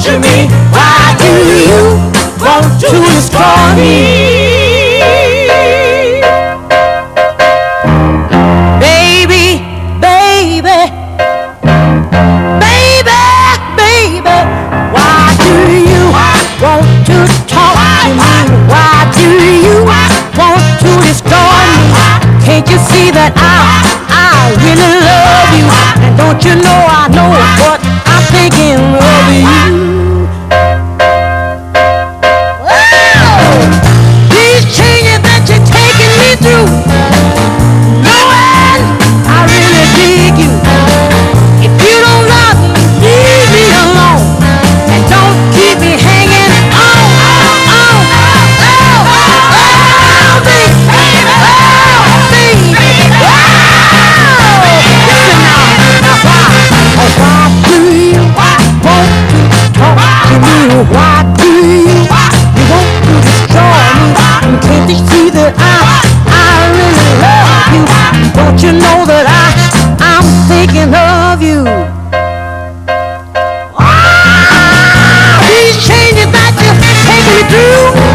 torture me? Why do you want to destroy me? Can't you see that I really love you? And don't you know I know what I'm thinking of you? Oh, these changes that you're taking me through, knowing I really dig you. If you don't love me, leave me alone and don't keep me hanging on, Why do you want to destroy me? Can't you see that I really love you? Don't you know that I'm thinking of you? These changes that you're taking me through,